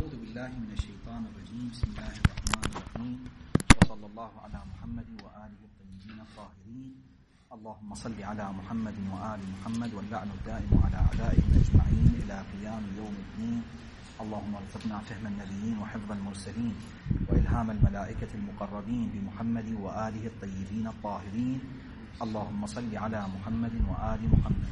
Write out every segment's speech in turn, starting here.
أعوذ بالله من الشيطان الرجيم. بسم الله الرحمن الرحيم، وصلى الله على محمد وآله الطيبين الطاهرين. اللهم صل على محمد وآل محمد، واللعن الدائم على أعدائهم أجمعين إلى قيام يوم الدين. اللهم ارزقنا فهم النبيين وحفظ المرسلين وإلهام الملائكة المقربين بمحمد وآله الطيبين الطاهرين. اللهم صل على محمد وآل محمد.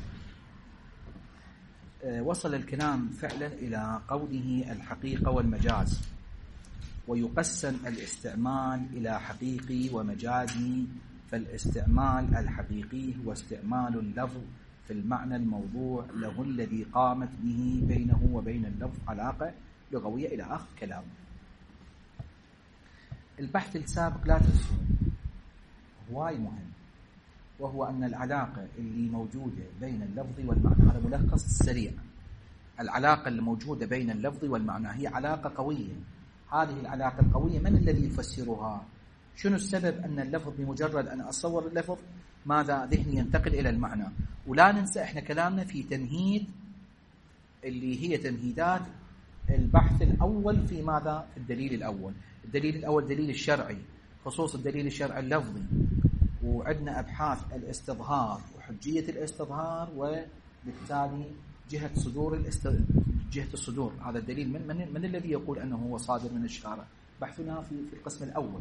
وصل الكلام فعلا إلى قوله الحقيقة والمجاز، ويقسم الاستعمال إلى حقيقي ومجازي. فالاستعمال الحقيقي هو استعمال اللفظ في المعنى الموضوع له الذي قامت به بينه وبين اللفظ علاقة لغوية إلى آخر كلامه. البحث السابق لا تنسوا هواي مهم، وهو أن العلاقة اللي موجودة بين اللفظ والمعنى، هذا ملخص سريع. العلاقة اللي موجودة بين اللفظ والمعنى هي علاقة قوية. هذه العلاقة القوية من الذي يفسرها؟ شنو السبب أن اللفظ بمجرد أن أصور اللفظ ماذا ذهني ينتقل إلى المعنى؟ ولا ننسى إحنا كلامنا في تمهيد اللي هي تمهيدات البحث الأول في ماذا؟ في الدليل الأول. الدليل الأول دليل الشرعي، خصوص الدليل الشرعي اللفظي، وعندنا أبحاث الاستظهار وحجية الاستظهار، وبالتالي جهة الصدور. هذا الدليل من الذي يقول أنه هو صادر من الشارع؟ بحثنا في القسم الأول.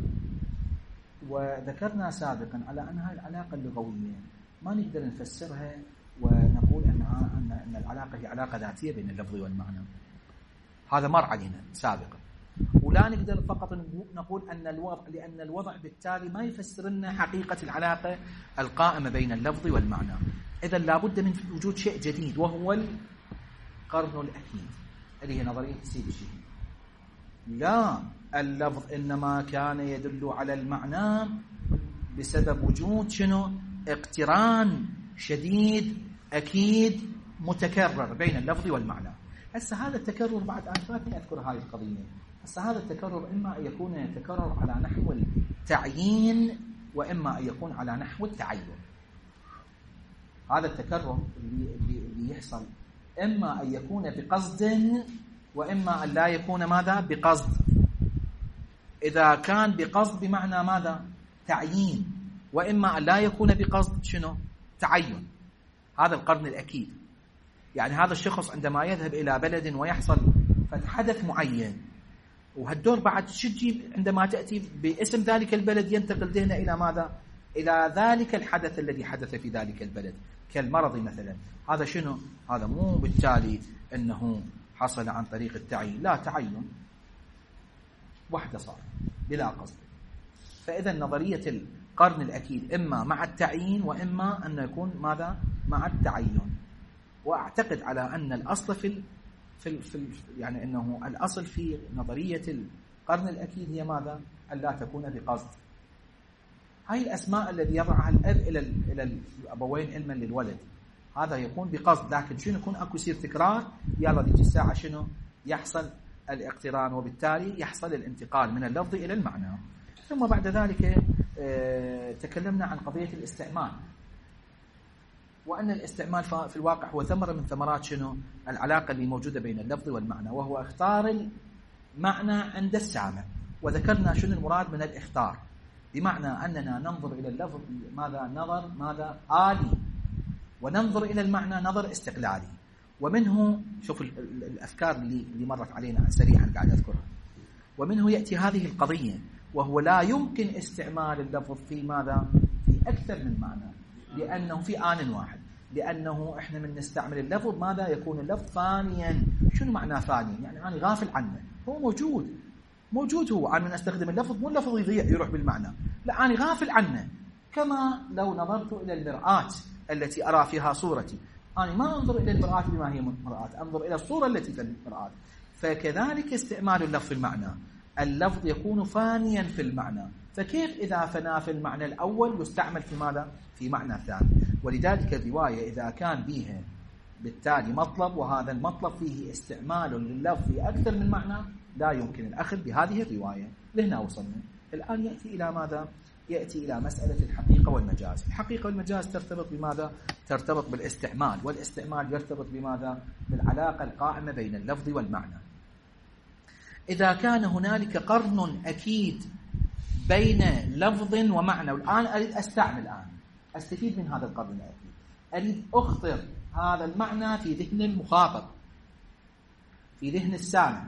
وذكرنا سابقا على أنها العلاقة اللغوية ما نقدر نفسرها ونقول أن العلاقة هي علاقة ذاتية بين اللفظ والمعنى. هذا مر علينا سابقا. ولا نقدر فقط نقول أن الوضع، لأن الوضع بالتالي ما يفسر لنا حقيقة العلاقة القائمة بين اللفظ والمعنى. إذا لابد من وجود شيء جديد، وهو القرن الأكيد اللي هي نظرية سيد الشهيد. لا، اللفظ إنما كان يدل على المعنى بسبب وجود شنو؟ اقتران شديد أكيد متكرر بين اللفظ والمعنى. هسه هذا التكرر بعد أن فاتني أذكر هاي القضية. هسه هذا التكرر إما أن يكون يتكرر على نحو التعيين، وإما أن يكون على نحو التعين. هذا التكرر اللي يحصل إما أن يكون بقصد، وإما أن لا يكون ماذا؟ بقصد. إذا كان بقصد بمعنى ماذا؟ تعيين. وإما أن لا يكون بقصد شنو؟ تعين. هذا القرن الأكيد. يعني هذا الشخص عندما يذهب إلى بلد ويحصل حدث معين، وهالدور بعد شجي عندما تأتي باسم ذلك البلد ينتقل ذهنه إلى ماذا؟ إلى ذلك الحدث الذي حدث في ذلك البلد كالمرض مثلا. هذا شنو؟ هذا مو بالتالي أنه حصل عن طريق التعيين، لا، تعين وحده صار بلا قصد. فإذا نظرية القرن الأكيد إما مع التعيين، وإما أن يكون ماذا؟ مع التعين. وأعتقد على أن الأصل في يعني أنه الأصل في نظرية القرن الأكيد هي ماذا؟ أن لا تكون بقصد. هاي الأسماء الذي يضعها الأب إلى الأبوين علما للولد، هذا يكون بقصد، لكن شنو يكون أكو يصير تكرار، يلا ديجي الساعة شنو يحصل؟ الاقتران، وبالتالي يحصل الانتقال من اللفظ إلى المعنى. ثم بعد ذلك تكلمنا عن قضية الاستعمال، وأن الاستعمال في الواقع هو ثمرة من ثمرات شنو؟ العلاقة اللي موجودة بين اللفظ والمعنى، وهو اختار المعنى عند السامع. وذكرنا شنو المراد من الاختار، بمعنى أننا ننظر إلى اللفظ ماذا؟ نظر ماذا؟ آلي، وننظر إلى المعنى نظر استقلالي. ومنه شوف الأفكار اللي مرت علينا سريعا قاعد أذكرها. ومنه يأتي هذه القضية، وهو لا يمكن استعمال اللفظ في ماذا؟ في أكثر من معنى، لأنه في آن واحد. لأنه إحنا من نستعمل اللفظ ماذا؟ يكون اللفظ فانيا. شنو معنى فانيا؟ يعني أنا غافل عنه، هو موجود هو. أنا من أستخدم اللفظ مو اللفظ يضيع يروح بالمعنى، لا، أنا غافل عنه. كما لو نظرت إلى المرآة التي أرى فيها صورتي، أنا ما أنظر إلى المرآة بما هي مرآة، أنظر إلى الصورة التي في المرآة. فكذلك استعمال اللفظ في المعنى، اللفظ يكون فانيا في المعنى. فكيف إذا فنى في المعنى الأول يستعمل في ماذا؟ في معنى ثاني. ولذلك الرواية إذا كان بها بالتالي مطلب، وهذا المطلب فيه استعمال لللفظ في أكثر من معنى، لا يمكن الأخذ بهذه الرواية. لهنا وصلنا. الآن يأتي إلى ماذا؟ يأتي إلى مسألة الحقيقة والمجاز. الحقيقة والمجاز ترتبط بماذا؟ ترتبط بالاستعمال، والاستعمال يرتبط بماذا؟ بالعلاقة القائمة بين اللفظ والمعنى. إذا كان هنالك قرن أكيد بين لفظ ومعنى، والآن أريد أستعمل أستفيد من هذا القرن الأكيد، أريد أخطر هذا المعنى في ذهن المخاطب، في ذهن السامع.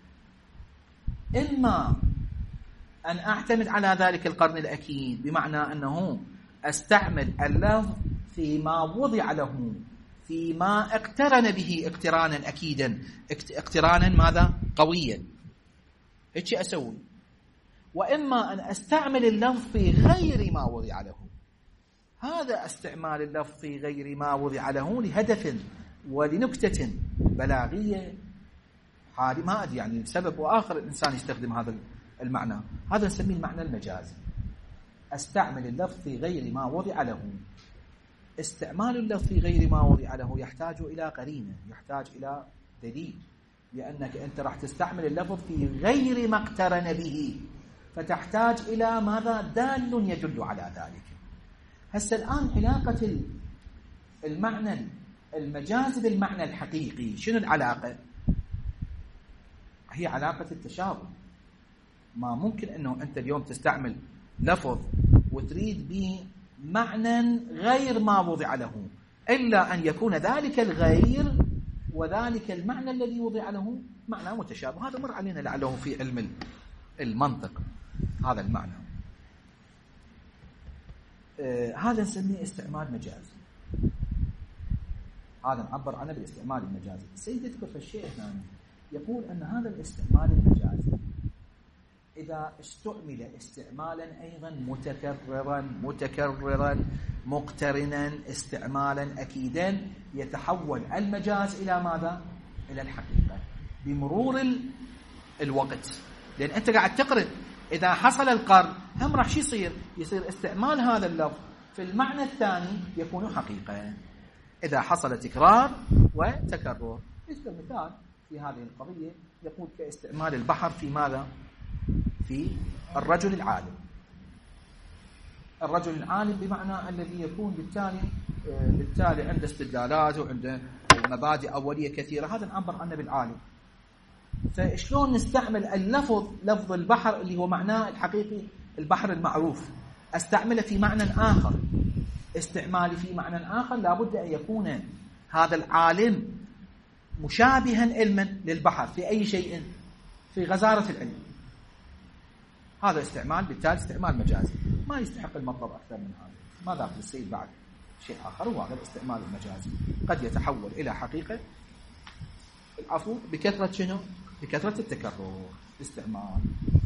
إما أن أعتمد على ذلك القرن الأكيد بمعنى أنه أستعمل اللفظ فيما وضع له، فيما اقترن به اقترانا أكيدا، اقترانا ماذا؟ قويا. هيك أسوي. وإما أن أستعمل اللفظ في غير ما وضع له. هذا استعمال اللفظ في غير ما وضع له لهدف ولنكتة بلاغية حالي، ما أدري يعني سبب وآخر الإنسان يستخدم هذا المعنى، هذا نسميه المعنى المجازي. أستعمل اللفظ في غير ما وضع له. استعمال اللفظ في غير ما وضع له يحتاج إلى قرينة، يحتاج إلى دليل، لأنك أنت راح تستعمل اللفظ في غير ما اقترن به، فتحتاج إلى ماذا؟ دال يدل على ذلك. هسه الآن علاقة المعنى المجازي بالمعنى الحقيقي شنو العلاقة؟ هي علاقة التشابه. ما ممكن أنه أنت اليوم تستعمل لفظ وتريد به معنى غير ما وضع له، إلا أن يكون ذلك الغير وذلك المعنى الذي وضع له معنى متشابه. هذا مر علينا لعله في علم المنطق هذا المعنى. هذا نسميه استعمال مجازي، هذا نعبر عنه بالاستعمال المجازي. السيد يذكر في الشيء هنا يقول أن هذا الاستعمال المجازي إذا استعمل استعمالا أيضا متكررا مقترنا استعمالا أكيدا، يتحول المجاز إلى ماذا؟ إلى الحقيقة بمرور الوقت. لأن أنت قاعد تقرن، إذا حصل القرن هم راح يصير استعمال هذا اللفظ في المعنى الثاني يكون حقيقة إذا حصل تكرار وتكرر. يذكر مثال في هذه القضية، يقول كاستعمال البحر في ماذا؟ في الرجل العالم. الرجل العالم بمعنى الذي يكون بالتالي عنده استدلالات وعنده مبادئ أولية كثيرة، هذا نعبر عنه بالعالم. فشلون نستعمل اللفظ، لفظ البحر اللي هو معناه الحقيقي البحر المعروف، استعمله في معنى آخر. استعمالي في معنى آخر لابد أن يكون هذا العالم مشابها علما للبحر في أي شيء، في غزارة العلم. هذا استعمال، بالتالي استعمال مجازي ما يستحق المطلب أكثر من هذا. ماذا في السيد بعد شيء آخر، وهذا الاستعمال المجازي قد يتحول إلى حقيقة العفو بكثرة شنو؟ بكثرة التكرر استعمال.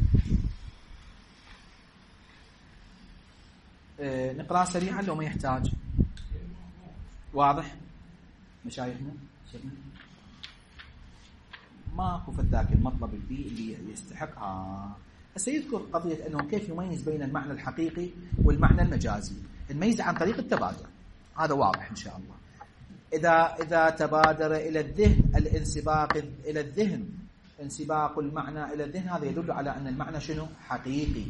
نقرأ سريعا لو ما يحتاج. واضح مشايخنا؟ ماكو فذاك المطلب اللي يستحقها. سيذكر قضية أنه كيف يميز بين المعنى الحقيقي والمعنى المجازي. نميز عن طريق التبادر، هذا واضح إن شاء الله. إذا تبادر إلى الذهن الانسباق إلى الذهن، انسباق المعنى إلى الذهن، هذا يدل على أن المعنى شنو؟ حقيقي.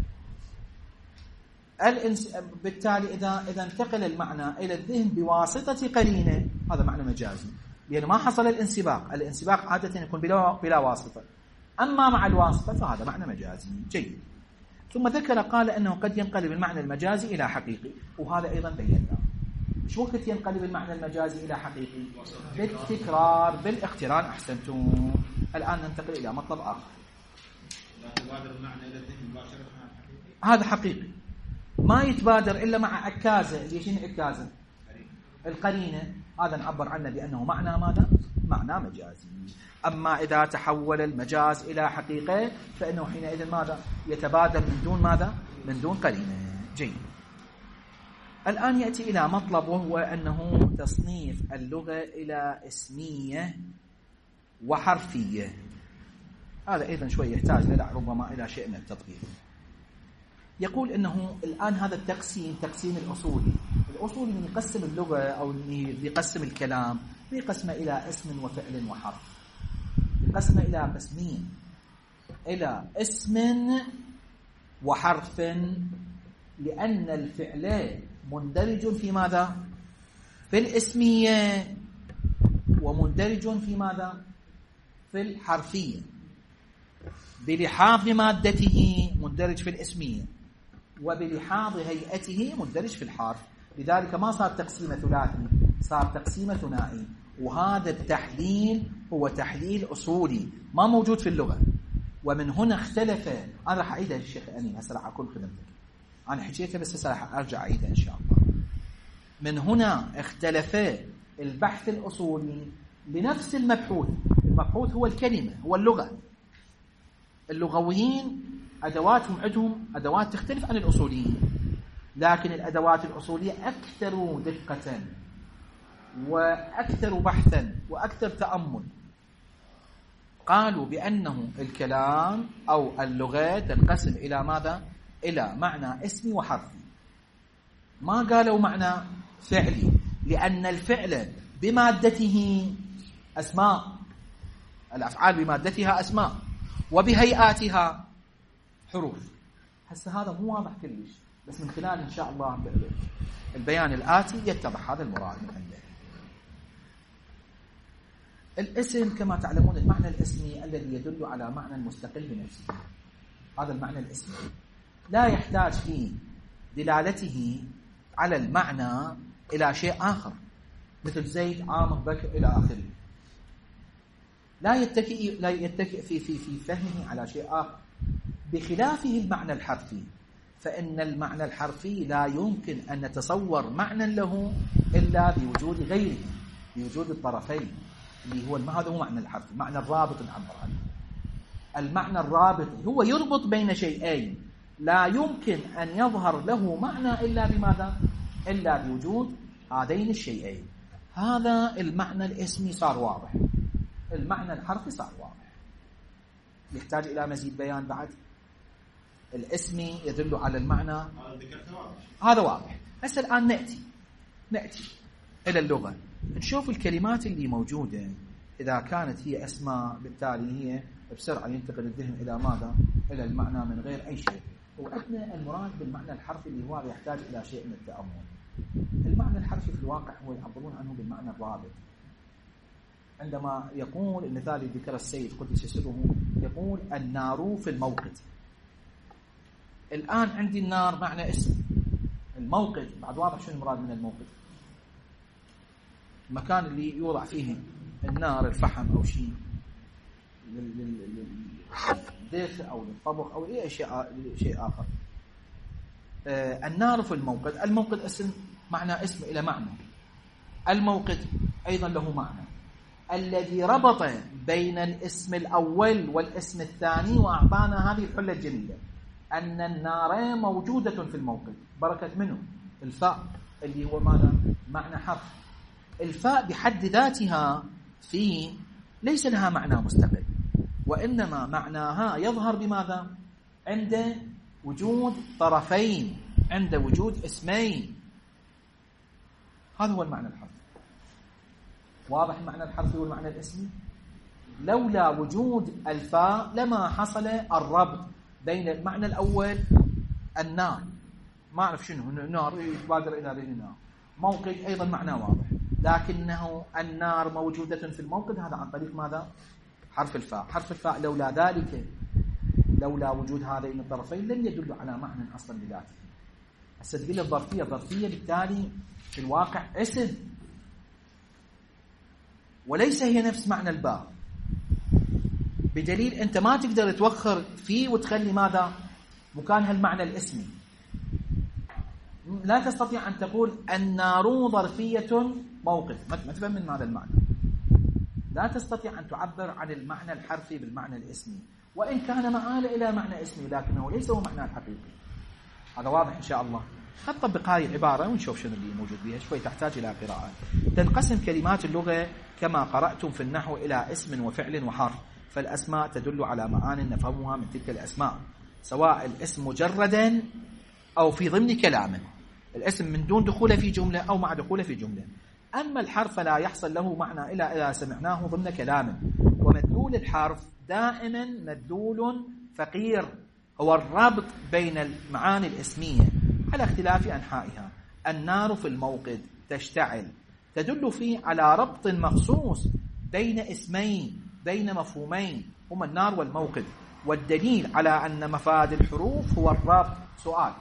بالتالي إذا انتقل المعنى إلى الذهن بواسطة قرينة، هذا معنى مجازي، لأنه ما حصل الانسباق. الانسباق عادة يكون بلا واسطة، أما مع الواسطة فهذا معنى مجازي. جيد. ثم ذكر قال أنه قد ينقلب المعنى المجازي إلى حقيقي، وهذا أيضا بينا. شو وقت ينقلب المعنى المجازي إلى حقيقي؟ بالتكرار، بالاقتران. أحسنتم. الآن ننتقل إلى مطلب آخر. لا تبادر المعنى إلى الذهن مباشرة، هذا حقيقي، ما يتبادر إلا مع عكازة. اللي شنو عكازة؟ القرينة. هذا نعبر عنه بأنه معنى ماذا؟ معنى مجازي. أما إذا تحول المجاز إلى حقيقة فإنه حينئذ ماذا؟ يتبادر من دون ماذا؟ من دون قرينة. جيد. الآن يأتي إلى مطلب، وهو أنه تصنيف اللغة إلى اسمية وحرفية. هذا أيضا شوي يحتاج ربما إلى شيء من التطبيق. يقول أنه الآن هذا التقسيم تقسيم الأصولي من يقسم اللغة أو يقسم الكلام، يقسمه إلى اسم وفعل وحرف. يقسمه إلى قسمين، إلى اسم وحرف، لأن الفعل مندرج في ماذا؟ في الاسمية، ومندرج في ماذا؟ في الحرفية. بلحاظ مادته مندرج في الاسمية، وبلحاظ هيئته مندرج في الحرف. لذلك ما صار تقسيمة ثلاثي، صار تقسيمة ثنائي. وهذا التحليل هو تحليل أصولي ما موجود في اللغة. ومن هنا اختلف، أنا راح أعيدها الشيخ أنيم هسه راح أكون خدمتك، أنا حكيتها بس هسه راح أرجع أعيدها إن شاء الله. من هنا اختلف البحث الأصولي لنفس المبحوث. المبحوث هو الكلمة، هو اللغة. اللغويين أدواتهم عندهم أدوات تختلف عن الأصوليين، لكن الأدوات الأصولية أكثر دقة وأكثر بحثا وأكثر تأمل. قالوا بأنه الكلام أو اللغة تنقسم إلى ماذا؟ إلى معنى اسمي وحرفي. ما قالوا معنى فعلي، لأن الفعل بمادته أسماء، الأفعال بمادتها أسماء وبهيئاتها حروف. هسه هذا مو واضح كلش، بس من خلال إن شاء الله البيان الآتي يتضح هذا المراد من عنده. الاسم كما تعلمون المعنى الاسمي الذي يدل على معنى مستقل بنفسه، هذا المعنى الاسمي لا يحتاج في دلالته على المعنى إلى شيء آخر، مثل زيد عامر بكر إلى آخره. لا يتكئ في فهمه على شيء آخر، بخلافه المعنى الحرفي. فإن المعنى الحرفي لا يمكن أن نتصور معنى له إلا بوجود غيره، بوجود الطرفين، اللي هو هذا هو معنى الحرفي، معنى الرابط نعبر عنه. المعنى الرابط هو يربط بين شيئين، لا يمكن أن يظهر له معنى إلا بماذا؟ إلا بوجود هذين الشيئين. هذا المعنى الاسمي صار واضح، المعنى الحرفي صار واضح. يحتاج إلى مزيد بيان بعد؟ الاسمي يدل على المعنى، هذا واضح. هسه الآن نأتي إلى اللغة، نشوف الكلمات اللي موجودة. إذا كانت هي أسماء بالتالي هي بسرعة ينتقل الذهن إلى ماذا؟ إلى المعنى من غير أي شيء. وعندنا المراد بالمعنى الحرفي اللي هو يحتاج إلى شيء من التأمل. المعنى الحرفي في الواقع هو يعبرون عنه بالمعنى الرابط. عندما يقول المثال اللي ذكر السيد قدس سره، يقول النار في الموقد. الآن عندي النار معنى اسم، الموقد بعد واضح شنو المراد من الموقد؟ المكان اللي يوضع فيه النار، الفحم أو شيء للدفء أو للطبخ أو أي شيء آخر. النار في الموقد، الموقد اسم، معنى اسم إلى معنى. الموقد أيضا له معنى. الذي ربط بين الاسم الأول والاسم الثاني وأعطانا هذه الحلة الجميلة أن النار موجودة في الموقد، بركة منه الفاء اللي هو ماذا؟ معنى حرف. الفاء بحد ذاتها ليس لها معنى مستقل، وإنما معناها يظهر بماذا؟ عند وجود طرفين، عند وجود اسمين. هذا هو المعنى الحرفي. واضح المعنى الحرفي والمعنى الاسمي؟ لولا وجود الفاء لما حصل الربط بين المعنى الأول النار، ما أعرف شنو النار، يتبادر إلى ذهن النار. موقد أيضا معنى واضح، لكنه النار موجودة في الموقد، هذا عن طريق ماذا؟ حرف الفاء. حرف الفاء لولا ذلك، لولا وجود هذين الطرفين لم يدل على معنى أصلا بذاته. هسه تقول الظرفية، ظرفية بالتالي في الواقع اسم، وليس هي نفس معنى الباء، بدليل أنت ما تقدر توخر فيه وتخلي ماذا؟ مكانها المعنى الاسمي. لا تستطيع أن تقول النار ظرفية موقف، ما تفهم من هذا المعنى. لا تستطيع أن تعبر عن المعنى الحرفي بالمعنى الاسمي، وإن كان مآل إلى معنى اسمي، لكنه ليس هو معنى الحقيقي. هذا واضح إن شاء الله. نطبق هذه العبارة ونشوف شنو اللي موجود بها. شوي تحتاج إلى قراءة. تنقسم كلمات اللغة كما قرأتم في النحو إلى اسم وفعل وحرف. فالأسماء تدل على معان نفهمها من تلك الأسماء، سواء الاسم مجردا أو في ضمن كلام، الاسم من دون دخول في جملة أو مع دخول في جملة. أما الحرف فلا يحصل له معنى إلا إذا سمعناه ضمن كلام. ومدلول الحرف دائما مدلول فقير، هو الرابط بين المعاني الاسمية على اختلاف أنحائها. النار في الموقد تشتعل، تدل فيه على ربط مخصوص بين اسمين بين مفهومين هما النار والموقد، والدليل على أن مفاد الحروف هو الربط. سؤال: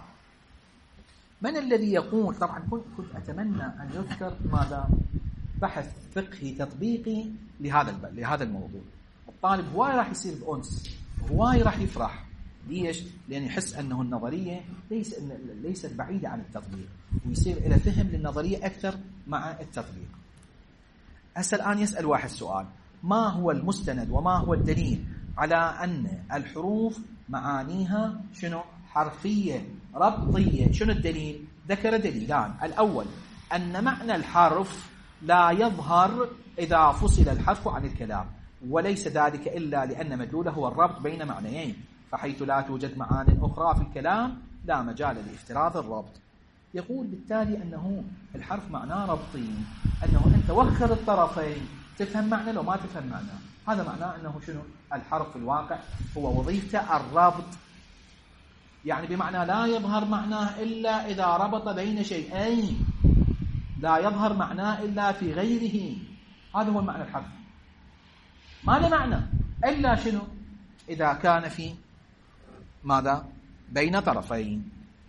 من الذي يقول؟ طبعا كنت أتمنى أن يذكر ماذا بحث فقهي تطبيقي لهذا الموضوع. الطالب هواي راح يصير بأنس، هواي راح يفرح. ليش؟ لأن يحس أنه النظرية ليست بعيدة عن التطبيق، ويصير إلى فهم للنظرية أكثر مع التطبيق. هسه الآن يسأل واحد سؤال: ما هو المستند وما هو الدليل على أن الحروف معانيها شنو؟ حرفية ربطية. شنو الدليل؟ ذكر دليلان. الأول أن معنى الحرف لا يظهر إذا فصل الحرف عن الكلام، وليس ذلك إلا لأن مدلوله هو الربط بين معنيين، فحيث لا توجد معان أخرى في الكلام لا مجال لافتراض الربط. يقول بالتالي أنه الحرف معناه ربطي، أنه أنت وخر الطرفين تفهم معنى لو ما تفهم معنى. هذا معناه أنه شنو؟ الحرف في الواقع هو وظيفته الربط، يعني بمعنى لا يظهر معناه إلا إذا ربط بين شيئين، لا يظهر معناه إلا في غيره. هذا هو معنى الحرف. ما له معنى إلا شنو؟ إذا كان في ماذا؟ بين طرفين.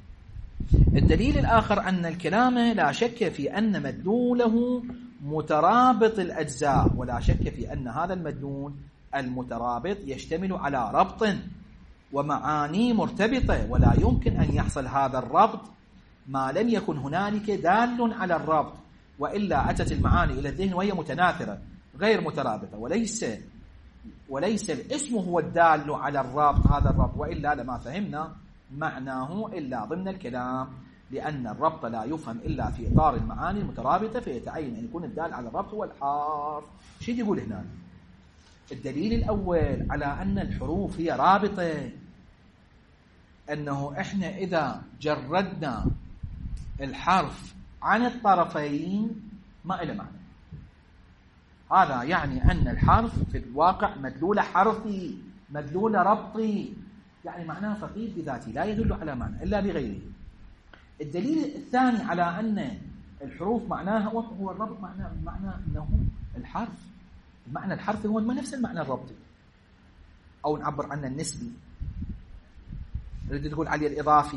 الدليل الآخر أن الكلام لا شك في أن مدلوله مترابط الأجزاء، ولا شك في أن هذا المدلول المترابط يشتمل على ربط ومعاني مرتبطة، ولا يمكن أن يحصل هذا الربط ما لم يكن هنالك دال على الربط، وإلا أتت المعاني إلى الذهن وهي متناثرة غير مترابطة، وليس الاسم هو الدال على الربط، هذا الربط، وإلا لما فهمنا معناه إلا ضمن الكلام، لأن الربط لا يفهم إلا في إطار المعاني المترابطة، فيتعين أن يكون الدال على الربط هو الحرف. شو يقول هنا؟ الدليل الأول على أن الحروف هي رابطة، أنه إحنا إذا جردنا الحرف عن الطرفين ما إله معنى. هذا يعني أن الحرف في الواقع مدلول حرفي، مدلول ربطي، يعني معناه فقيد بذاته لا يدل على معنى إلا بغيره. الدليل الثاني على أن الحروف معناها هو الربط، معنى أنه الحرف، المعنى الحرفي هو نفس المعنى الربطي، أو نعبر عنه النسبي، نريد تقول عليه الإضافي.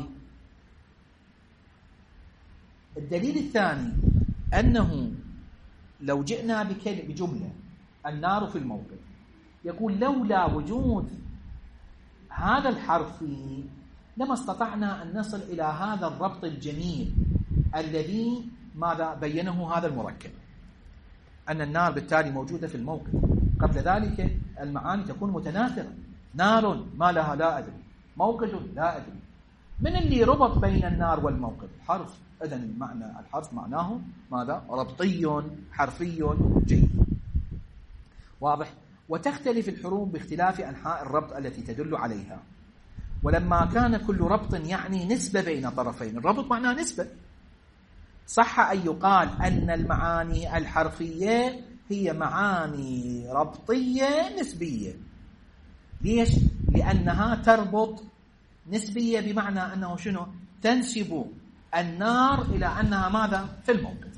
الدليل الثاني أنه لو جئنا بجملة النار في الموقد، يقول لولا وجود هذا الحرف لما استطعنا أن نصل إلى هذا الربط الجميل الذي ماذا بينه هذا المركب، أن النار بالتالي موجودة في الموقد. قبل ذلك المعاني تكون متناثرة، نار ما لها لا أدري، موقد لا أدري. من اللي ربط بين النار والموقد؟ حرف. إذن المعنى الحرف معناه ماذا؟ ربطي حرفي جيد. واضح؟ وتختلف الحروف باختلاف أنحاء الربط التي تدل عليها، ولما كان كل ربط يعني نسبة بين طرفين، الربط معناه نسبة، صح أن يقال أن المعاني الحرفية هي معاني ربطية نسبية. ليش؟ لأنها تربط نسبية، بمعنى أنه شنو؟ تنسب النار إلى أنها ماذا؟ في الموقد.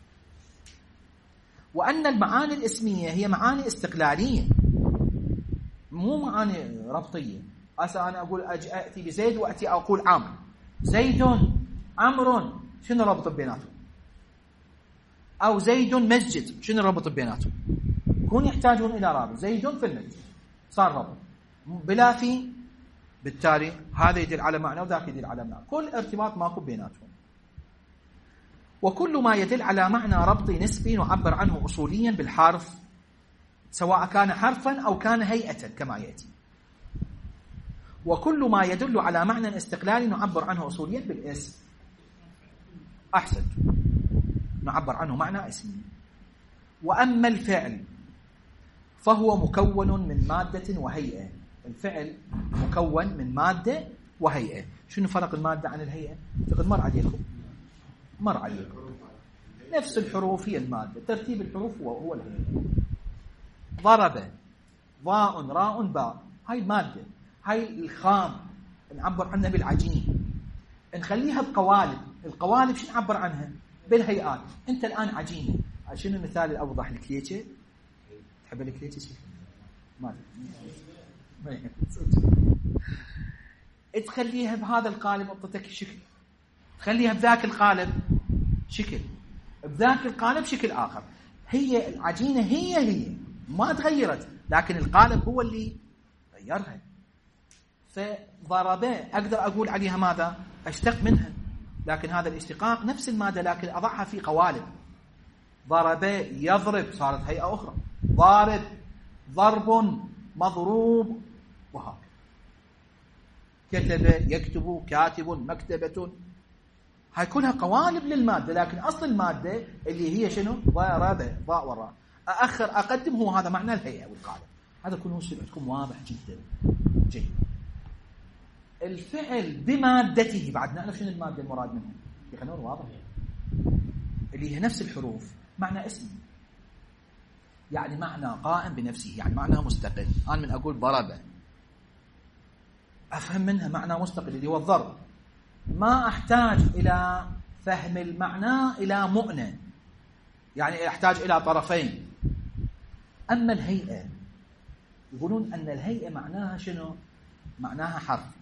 وأن المعاني الاسمية هي معاني استقلالية، مو معاني ربطية. أصلا أنا أقول أتي بزيد وأتي أقول عمرو، زيد عمرو، شنو ربط بيناتهم؟ أو زيد مسجد، شنو ربط بيناتهم؟ يكون يحتاجون إلى رابط، زيد في المسجد صار ربط بلا في، بالتالي هذا يدل على معنى وذاك يدل على معنى، كل ارتباط ماكو بيناتهم. وكل ما يدل على معنى ربطي نسبي نعبر عنه أصوليا بالحرف، سواء كان حرفا أو كان هيئة كما يأتي. وكل ما يدل على معنى استقلالي نعبر عنه أصوليا بالاسم. أحسن، نعبر عنه معنى اسمي. وأما الفعل فهو مكون من مادة وهيئة. الفعل مكون من مادة وهيئة. شنو فرق المادة عن الهيئة؟ تقد مر عليكم نفس الحروف هي المادة، ترتيب الحروف هو الهيئة. ضرب، ضاء راء باء، هاي المادة، هاي الخام نعبر عنها بالعجين، نخليها بقوالب. القوالب شو نعبر عنها؟ بالهيئات. انت الآن عجينة، شنو المثال الأوضح؟ الكليتشة، تحب الكليتشة؟ ما تخليها بهذا القالب أعطتك شكل، تخليها بذاك القالب شكل، بذاك القالب شكل آخر. هي العجينة هي ما تغيرت، لكن القالب هو اللي غيرها. فضرب أقدر أقول عليها ماذا؟ أشتق منها، لكن هذا الاشتقاق نفس المادة لكن أضعها في قوالب. ضرب يضرب صارت هيئة أخرى، ضارب ضرب مضروب، وهكذا. كتب يكتب كاتب مكتبة، هاي كلها قوالب للمادة، لكن أصل المادة اللي هي شنو؟ ضرب ضاء وراء أأخر أقدم، هو هذا معنى الهيئة والقالب. هذا كله يصير عندكم واضح جدا جيد. الفعل بمادته بعد نعرف شنو المادة المراد منها، خلونا واضح، اللي هي نفس الحروف، معنى اسم، يعني معنى قائم بنفسه، يعني معنى مستقل. أنا من أقول ضرب أفهم منها معنى مستقل اللي هو الضرب، ما أحتاج إلى فهم المعنى إلى مؤنة، يعني أحتاج إلى طرفين. أما الهيئة يقولون أن الهيئة معناها شنو؟ معناها حرف.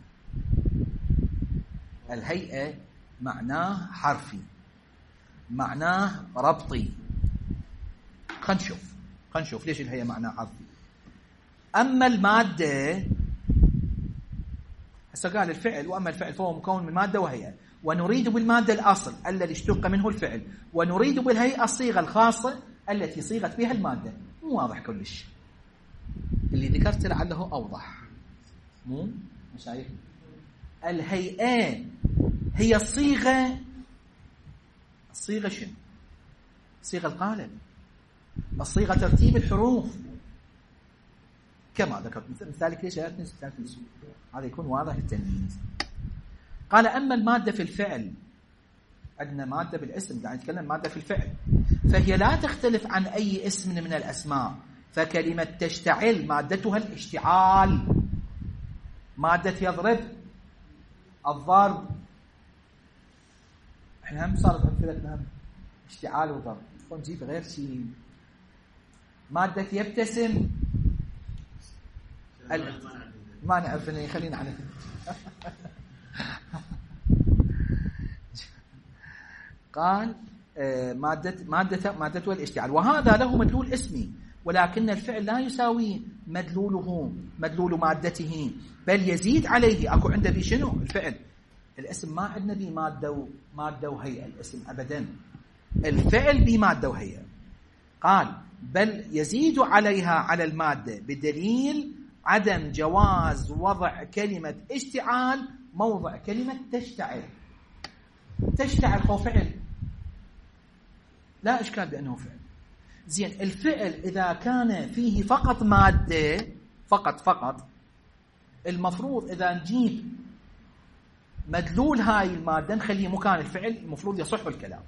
الهيئة معناه حرفي، معناه ربطي. خلينا نشوف ليش الهيئة معناه حرفي. أما المادة هسه قال الفعل، وأما الفعل فهو مكون من مادة وهيئة، ونريد بالمادة الأصل الذي اشتق منه الفعل، ونريد بالهيئة الصيغة الخاصة التي صيغت بها المادة. مو واضح كلش، اللي ذكرت لعله أوضح. مو مشايخ الهيئة هي الصيغة شنو؟ صيغة القالب، الصيغة ترتيب الحروف كما ذكرت. مثالك ليش هذا يكون واضح التمييز. قال أما المادة في الفعل، عندنا مادة بالاسم، يعني نتكلم مادة في الفعل، فهي لا تختلف عن أي اسم من الأسماء. فكلمة تشتعل مادتها الاشتعال، مادة يضرب الضرب. احنا هم صارت أمثلتنا هم اشتعال وضرب، نجيب غير شيء. مادة يبتسم ما نعرف انه خلينا على قال مادته الاشتعال، وهذا له مدلول اسمي، ولكن الفعل لا يساوي مدلول مادته، بل يزيد عليه. اكو عنده بي شنو الفعل؟ الاسم ما عندنا بي مادة وهيئة، الاسم ابدا. الفعل بي مادة وهيئة. قال بل يزيد عليها على المادة بدليل عدم جواز وضع كلمة اشتعال موضع كلمة تشتعل. تشتعل هو فعل، لا إشكال بأنه فعل. زين، الفعل إذا كان فيه فقط مادة فقط المفروض إذا نجيب مدلول هاي المادة نخليه مكان الفعل، المفروض يصح الكلام.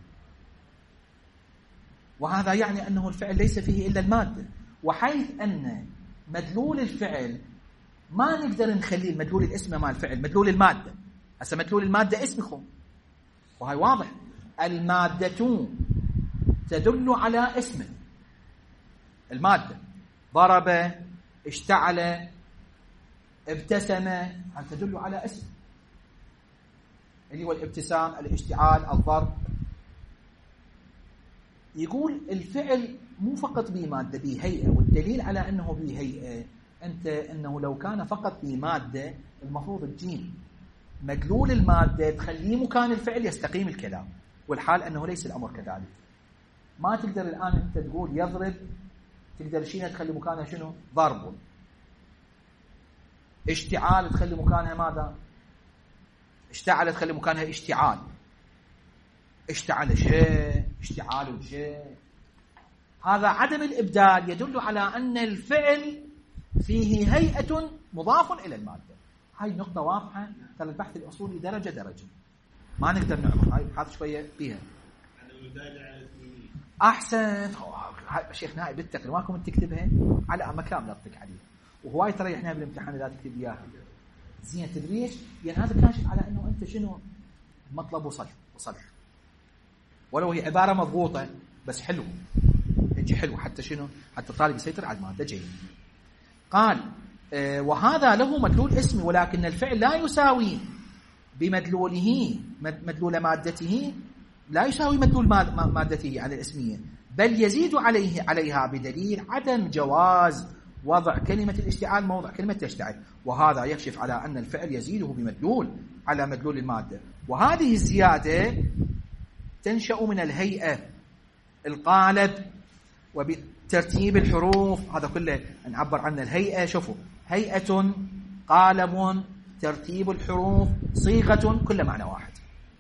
وهذا يعني أنه الفعل ليس فيه إلا المادة، وحيث أن مدلول الفعل ما نقدر نخليه مدلول الاسم مع الفعل، مدلول المادة. هسه مدلول المادة اسمكم، وهي واضح، المادة تدل على اسم المادة. ضرب، اشتعل، ابتسم، هل تدل على اسم اللي هو الابتسام، الاشتعال، الضرب. يقول الفعل مو فقط بمادة، بهيئة، والدليل على أنه بهيئة أنه لو كان فقط بمادة المفروض تجيب مدلول المادة تخليه مكان الفعل يستقيم الكلام، والحال أنه ليس الأمر كذلك. ما تقدر الآن أنت تقول يضرب تقدر شيء تخلي مكانها شنو؟ ضرب. اشتعال تخلي مكانها ماذا؟ اشتعل تخلي مكانها اشتعال. اشتعل شيء، اشتعال شيء. هذا عدم الإبدال يدل على أن الفعل فيه هيئة مضاف إلى المادة. هاي نقطة واضحة، ترى البحث الأصولي درجة ما نقدر نعمل هاي بحث شوية فيها. أحسن شيخ نائب بالتقرير ماكم تكتبها على مكان نطق عليه، وهواي تريحنا بالامتحان لا تكتب إياها. زين، تدري ليش؟ يعني هذا كاشف على أنه أنت شنو مطلب وصل ولو هي عبارة مضغوطة بس حلو، يجي حلو حتى شنو؟ حتى الطالب يسيطر على المادة. جيد. قال وهذا له مدلول اسمي، ولكن الفعل لا يساوي بمدلوله مدلول مادته، لا يساوي مدلول مادته على الاسمية، بل يزيد عليها بدليل عدم جواز وضع كلمة الاشتعال موضع كلمة تشتعل، وهذا يكشف على أن الفعل يزيده بمدلول على مدلول المادة. وهذه الزيادة تنشأ من الهيئة، القالب، وبترتيب الحروف. هذا كله نعبر عنه الهيئة. شوفوا، هيئة، قالب، ترتيب الحروف، صيغة، كل معنى واحد.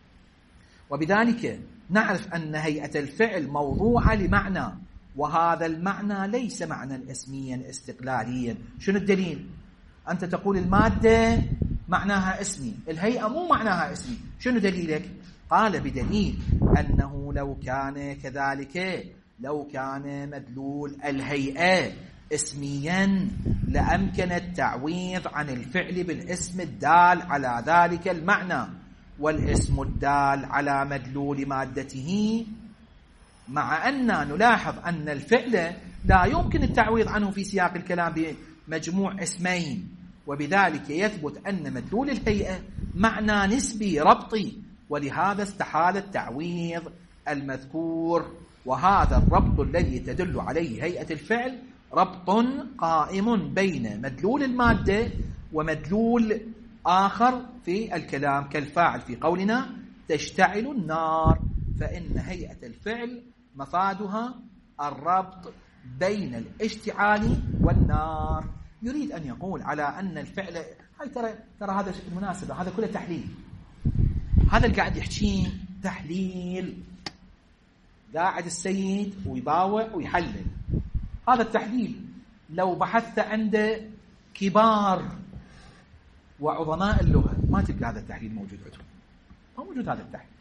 وبذلك نعرف أن هيئة الفعل موضوعة لمعنى، وهذا المعنى ليس معنى اسميا استقلاليا. شنو الدليل؟ أنت تقول المادة معناها اسمي، الهيئة مو معناها اسمي. شنو دليلك؟ قال بدليل أنه لو كان كذلك، لو كان مدلول الهيئة اسميا لأمكن التعويض عن الفعل بالاسم الدال على ذلك المعنى، والاسم الدال على مدلول مادته، مع أن نلاحظ أن الفعل لا يمكن التعويض عنه في سياق الكلام بمجموع اسمين، وبذلك يثبت أن مدلول الهيئة معنى نسبي ربطي، ولهذا استحال التعويض المذكور. وهذا الربط الذي تدل عليه هيئة الفعل ربط قائم بين مدلول المادة ومدلول آخر في الكلام، كالفاعل في قولنا تشتعل النار، فإن هيئة الفعل مفادها الربط بين الاشتعال والنار. يريد أن يقول على أن الفعل، هاي ترى هذا المناسبة، هذا كله تحليل. هذا اللي قاعد يحكيه تحليل، قاعد السيد ويباوع ويحلل. هذا التحليل لو بحثت عند كبار وعظماء اللغة ما تلقى هذا التحليل موجود عندهم، ما موجود هذا التحليل.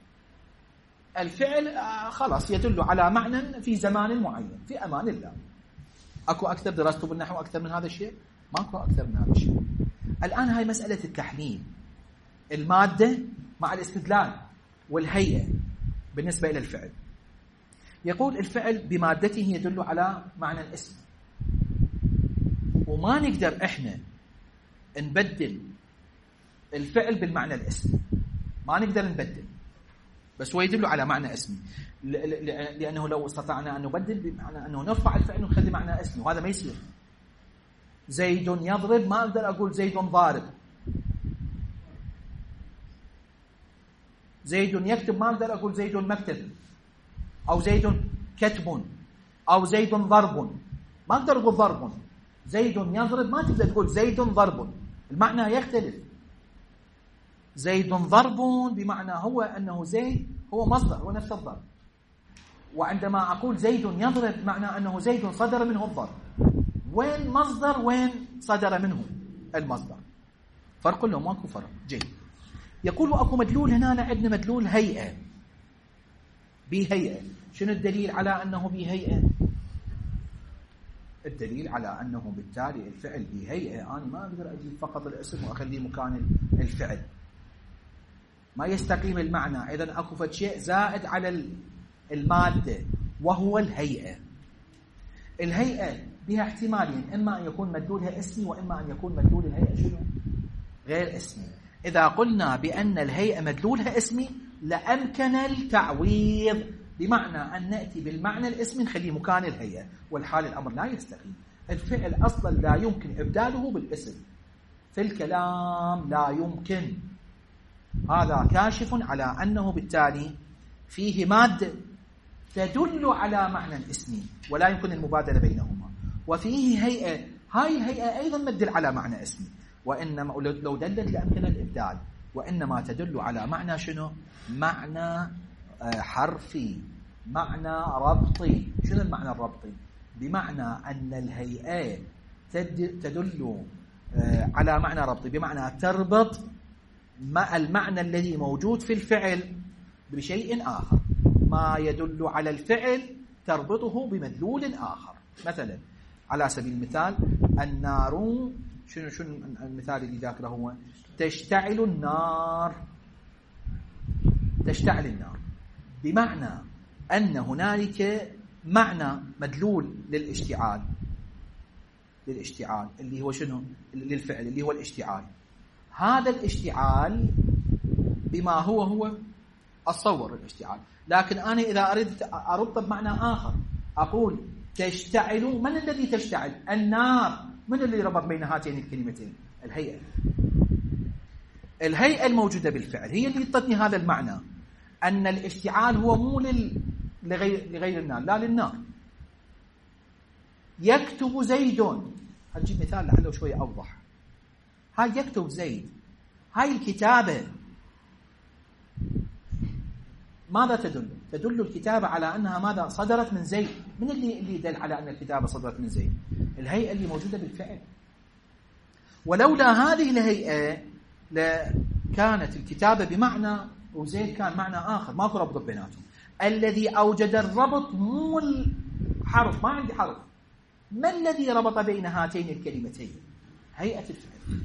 الفعل خلاص يدل على معنى في زمان معين، في أمان الله. أكو أكثر درستوا بالنحو أكثر من هذا الشيء؟ ماكو أكثر من هذا الشيء. الآن هاي مسألة التحليل، المادة مع الاستدلال والهيئة بالنسبة إلى الفعل. يقول الفعل بمادته يدل على معنى الاسم، وما نقدر إحنا نبدل الفعل بالمعنى الاسم، ما نقدر نبدل، بس هو يدل على معنى اسمي، لأنه لو استطعنا أن نبدل بمعنى أنه نرفع الفعل ونخلي معنى اسمي، وهذا ما يصير. زيد يضرب، ما أقدر أقول زيد ضارب. زيد يكتب، ما أقدر أقول زيد مكتب، أو زيد كتب، أو زيد ضرب، ما أقدر أقول ضرب. زيد يضرب ما تقدر تقول زيد ضرب، المعنى يختلف. زيد ضرب بمعنى هو أنه زيد هو مصدر، هو نفس الضرب، وعندما أقول زيد يضرب معنى أنه زيد صدر منه الضرب. وين مصدر وين صدر منه المصدر؟ فرق لهم، ماكو فرق. جيد. يقول أكو مدلول هنا، عندنا مدلول هيئة، بهيئة. شنو الدليل على أنه بهيئة؟ الدليل على أنه بالتالي الفعل بهيئة، أنا ما أقدر أجيب فقط الاسم وأخليه مكان الفعل، ما يستقيم المعنى. إذن أكو فد شيء زائد على المادة وهو الهيئة. الهيئة بها احتمالين، إما أن يكون مدلولها اسمي، وإما أن يكون مدلول الهيئة شنو؟ غير اسمي. إذا قلنا بأن الهيئة مدلولها اسمي لأمكن التعويض، بمعنى أن نأتي بالمعنى الاسمي نخليه مكان الهيئة، والحال الأمر لا يستقيم. الفعل أصلا لا يمكن إبداله بالاسم في الكلام، لا يمكن. هذا كاشف على أنه بالتالي فيه مادة تدل على معنى اسمي ولا يمكن المبادلة بينهما، وفيه هيئة، هاي الهيئة أيضا تدل على معنى اسمي، وإنما لو دلت لأمكن الإبدال، وإنما تدل على معنى شنو؟ معنى حرفي، معنى ربطي. شنو المعنى الربطي؟ بمعنى أن الهيئة تدل على معنى ربطي، بمعنى تربط المعنى الذي موجود في الفعل بشيء آخر، ما يدل على الفعل تربطه بمدلول آخر. مثلا على سبيل المثال النار، شنو المثال اللي ذاكره هو؟ تشتعل النار، تشتعل النار، بمعنى أن هنالك معنى مدلول للاشتعال، للاشتعال اللي هو شنو؟ للفعل اللي هو الاشتعال. هذا الاشتعال بما هو أتصور الاشتعال، لكن أنا إذا أريد أربط بمعنى آخر أقول تشتعل. من الذي تشتعل؟ النار. من اللي ربط بين هاتين الكلمتين؟ الهيئة. الهيئة الموجودة بالفعل هي اللي تعطي هذا المعنى، أن الاشتعال هو مو لغير النار، لا للنار. يكتب زيد، هنجيب مثال لعله شوي أوضح. هاي يكتب زيد، هاي الكتابة ماذا تدل؟ تدل الكتابة على أنها ماذا؟ صدرت من زيد. من اللي يدل على أن الكتابة صدرت من زيد؟ الهيئة اللي موجودة بالفعل. ولولا هذه الهيئة لكانت الكتابة بمعنى وزيد كان معنى آخر، ماكو ربط بيناتهم. الذي أوجد الربط مو الحرف، ما عندي حرف. ما الذي ربط بين هاتين الكلمتين؟ هيئة الفعل.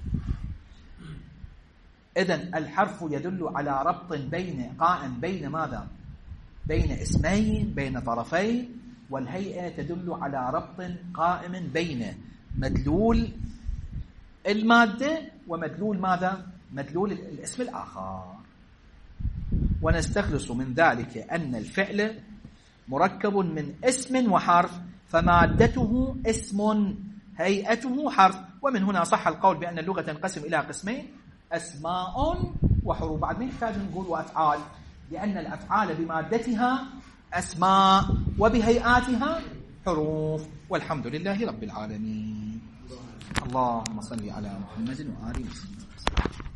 إذن الحرف يدل على ربط قائم بين ماذا؟ بين اسمين، بين طرفين. والهيئة تدل على ربط قائم بين مدلول المادة ومدلول ماذا؟ مدلول الاسم الآخر. ونستخلص من ذلك أن الفعل مركب من اسم وحرف، فمادته اسم هيئته حرف. ومن هنا صح القول بأن اللغة تنقسم إلى قسمين: أسماء وحروف. بعد ما يحتاج نقول وأفعال، لأن الأفعال بمادتها أسماء وبهيئاتها حروف. والحمد لله رب العالمين. اللهم صل على محمد وآل محمد.